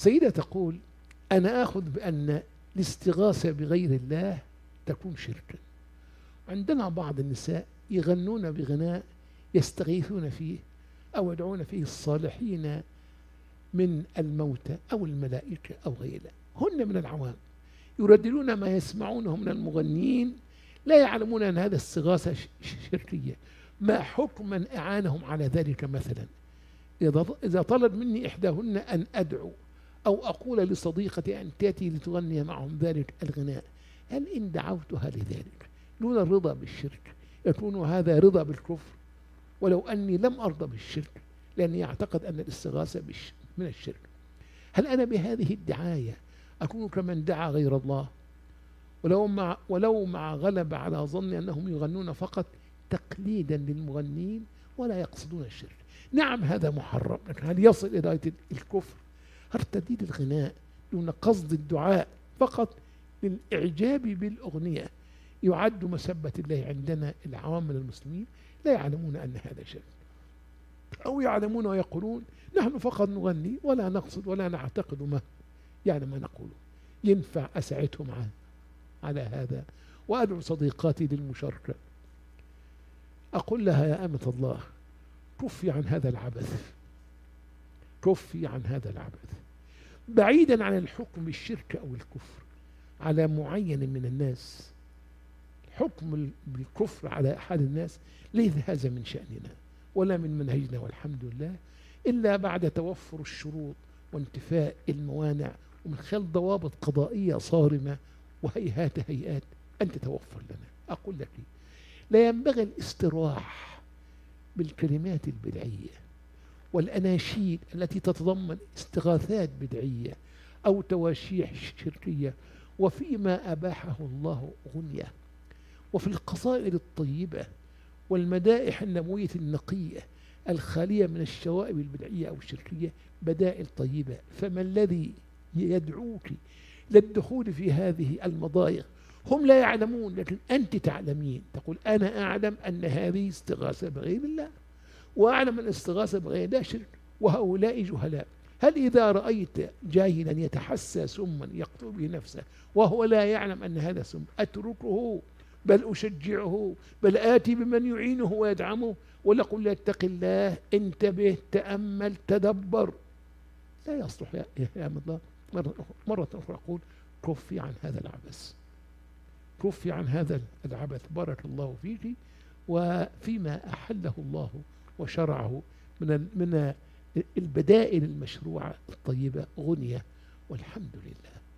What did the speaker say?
سيدة تقول: أنا آخذ بأن الاستغاثة بغير الله تكون شركا. عندنا بعض النساء يغنون بغناء يستغيثون فيه أو يدعون فيه الصالحين من الموتى أو الملائكة أو غيرها، هن من العوام يرددون ما يسمعونه من المغنين، لا يعلمون أن هذا استغاثة شركية. ما حكم من أعانهم على ذلك؟ مثلا إذا طلب مني إحداهن أن أدعو أو أقول لصديقتي أن تأتي لتغني معهم ذلك الغناء، هل إن دعوتها لذلك دون الرضا بالشرك يكون هذا رضا بالكفر؟ ولو أني لم أرضى بالشرك لأني أعتقد أن الاستغاثة من الشرك، هل أنا بهذه الدعاية أكون كمن دعا غير الله؟ ولو مع غلب على ظني أنهم يغنون فقط تقليدا للمغنين ولا يقصدون الشرك. نعم هذا محرم، لكن هل يصل إلى درجة الكفر؟ هل ترديد الغناء دون قصد الدعاء فقط للإعجاب بالأغنية يعد مسبة الله عندنا العوام من المسلمين لا يعلمون أن هذا شرك، أو يعلمون ويقولون نحن فقط نغني ولا نقصد ولا نعتقد ما نقوله. ينفع أسعدهم على هذا؟ وأدعو صديقاتي للمشاركة، أقول لها: يا أمة الله، كفي عن هذا العبث، كفي عن هذا العبث، بعيدا عن الحكم بالشرك أو الكفر على معين من الناس. حكم بالكفر على أحد الناس ليس هذا من شأننا ولا من منهجنا، والحمد لله، إلا بعد توفر الشروط وانتفاء الموانع ومن خلال ضوابط قضائية صارمة وهيهات هيئات أن تتوفر لنا. أقول لك: لا ينبغي الاستراح بالكلمات البدعية والأناشيد التي تتضمن استغاثات بدعية أو تواشيح شركية، وفيما أباحه الله غنية، وفي القصائد الطيبة والمدائح النبوية النقية الخالية من الشوائب البدعية أو الشركية بدائل طيبة. فما الذي يدعوك للدخول في هذه المضايق؟ هم لا يعلمون، لكن أنت تعلمين. تقول: أنا أعلم أن هذه استغاثة بغير الله، وأعلم أن الاستغاثة بغير الله شرك، وهؤلاء جهلاء. هل إذا رأيت جاهلا يتحسى سما يقتل به نفسه وهو لا يعلم أن هذا سم أتركه بل أشجعه بل آتي بمن يعينه ويدعمه؟ ولا قل اتق الله، انتبه، تأمل، تدبر؟ لا يصلح يا الله. مرة أخرى أقول: كفي عن هذا العبث، كفي عن هذا العبث. بارك الله فيك وفيما أحله الله وشرعه من البدائل المشروعة الطيبة غنية، والحمد لله.